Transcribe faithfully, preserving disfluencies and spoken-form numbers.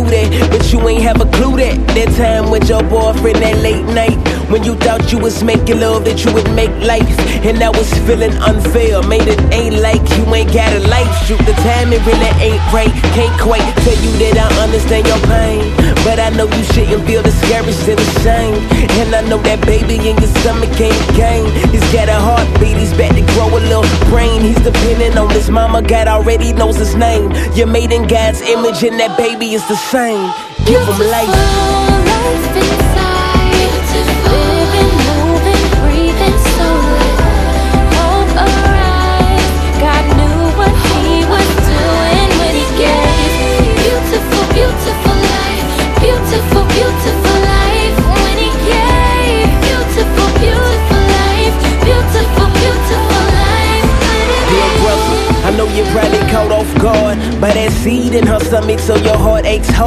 that, but you ain't have a clue that that time with your boyfriend that late night, when you thought you was making love, that you would make life, and I was feeling unfair. Made it ain't like you ain't got a life. Shoot, the time it really ain't right. Can't quite tell you that I understand your pain, but I know you shouldn't feel discouraged and ashamed. And I know that baby in your stomach ain't game. He's got a heartbeat, he's about to grow a little brain. He's depending on his mama, God already knows his name. You're made in God's image and that baby is the same. Give him life. Life inside, living, moving, breathing, so let hope arise. God knew what he was doing when he gave beautiful, beautiful life, beautiful, beautiful life. When he gave beautiful, beautiful life, beautiful, beautiful life. Dear brother, I know you're probably caught off guard by that seed in her stomach, so your heart aches hard.